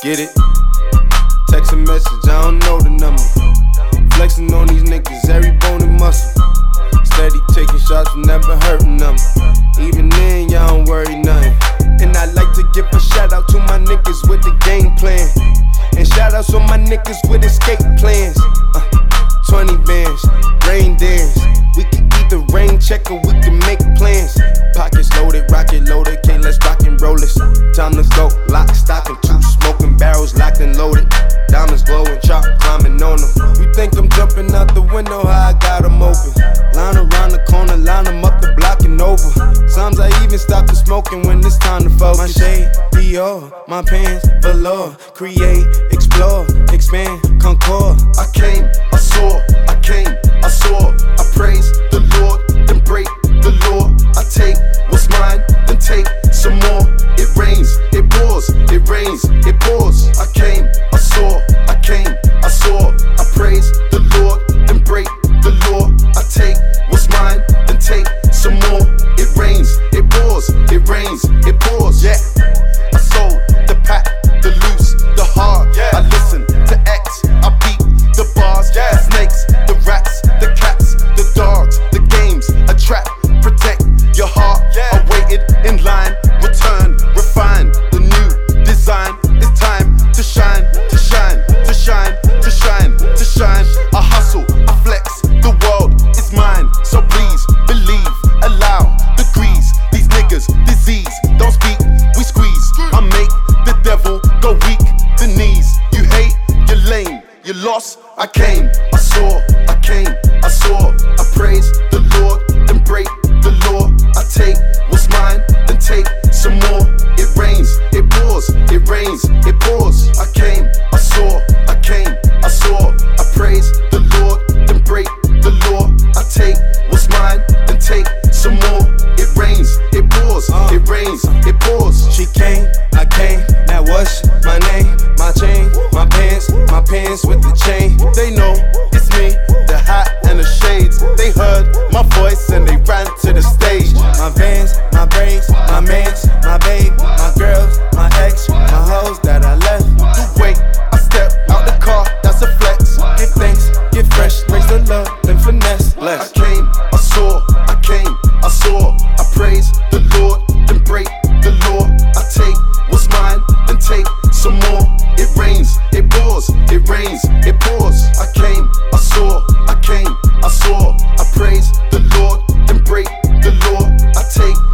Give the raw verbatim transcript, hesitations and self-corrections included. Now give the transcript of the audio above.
Get it? Text a message, I don't know the number. Flexing on these niggas, every bone and muscle. Steady taking shots, never hurting them. Even then, y'all don't worry nothing. And I like to give a shout out to my niggas with the game plan. And shout outs on my niggas with escape plans. uh, twenty bands, rain dance. We can either rain check or we can make plans. Pockets loaded, rocket loaded, can't let's rock and roll this. Time to go, lock, stock, and two smoking barrels locked and loaded. Diamonds glowing, chop climbing on them. You think I'm jumping out the window, how I got them open. Line around the corner, line them up the block and over. Sometimes I even stop the smoking when it's time to focus. My shade, Dior, my pants, velour. Create, explore, expand, concord. I came, I saw, I came, I saw. I praise the Lord, then break the law. I take what's mine, then take some more. It rains, it pours, it rains, it pours. I came, I saw, I came, I saw. I praise the Lord, then break the law. I take what's mine, then take some more. It rains, it pours, it rains, it pours. Yeah, I sold the pack, the loose, the hard. Yeah. I listen to X, I beat the bars. Yeah. The snakes, the rats, the cats, the dogs, the games, a trap. Protect your heart. Yeah. I waited in line, return, refine the new design. It's time to shine, to shine, to shine, to shine, to shine. I hustle, I flex, the world is mine. So please believe, allow degrees. These niggas, disease, don't speak, we squeeze. I make the devil go weak, the knees. You hate, you're lame, you lost. I came, I saw, I came, I saw. I praise the Lord, then break the law. I take what's mine, then take some more. It rains, it pours, it rains, it pours. I came, I saw, I came, I saw. I praise the Lord, then break the law. I take what's mine, then take some more. It rains, it pours, it rains, it pours. She came, I came, now what's my name? My chain, my pants, my pants with the chain. They know it's me, the hat and the shades. They heard my voice and they ran to the stage. My vans, my braids, my mans, my babe, my girls, my ex, my hoes that I left. You wait, I step out the car, that's a flex. Give thanks, get fresh, raise the love, then finesse. Bless. I came, I saw, I came, I saw. I praise the Lord, then break the law. I take what's mine, then take some more. It rains, it pours, it rains, it pours. I came, I saw, I came, I saw. I praise the Lord, then break the law. I take